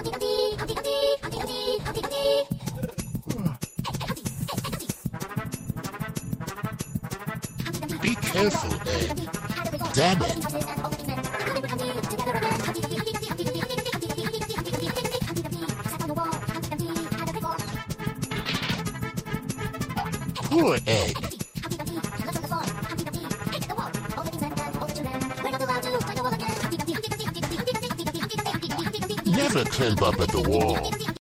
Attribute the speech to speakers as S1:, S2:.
S1: Be careful, Ed. Damn it. Poor Ed. Never climb up at the wall.